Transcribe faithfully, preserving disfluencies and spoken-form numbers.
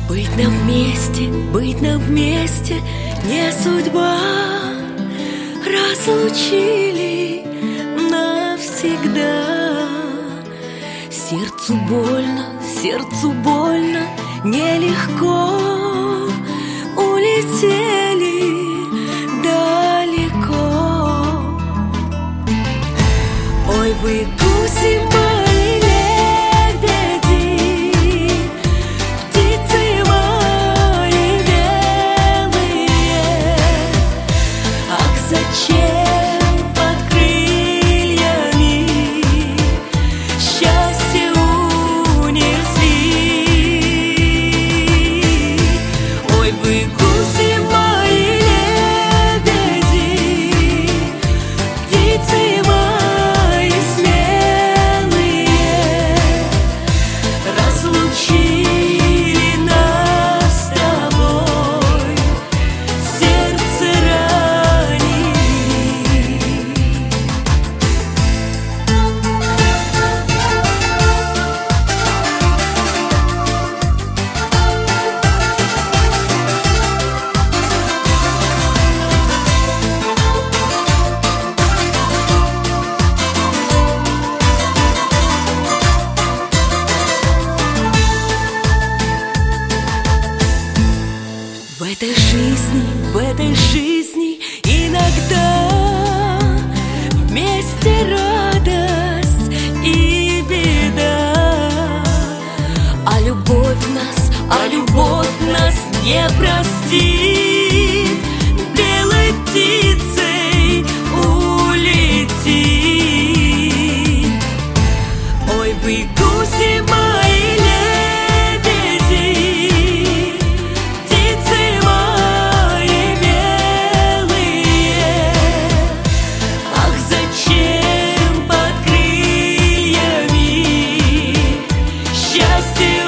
Быть нам вместе, быть нам вместе не судьба. Разлучили навсегда. Сердцу больно, сердцу больно, нелегко. Улетели далеко. Ой, вы гуси мои, лебеди, птицы мои белые. Ах, зачем под крыльями счастье унесли? Ой, вы гуси мои, лебеди, птицы мои смелые. Разлучили нас с тобой, сердце ранили. В этой жизни, в этой жизни иногда вместе радость и беда. А любовь нас, а любовь нас не простит, белой птицей улетит. Ой, вы гуси мои, лебеди, птицы мои белые. Ах, зачем под крыльями счастье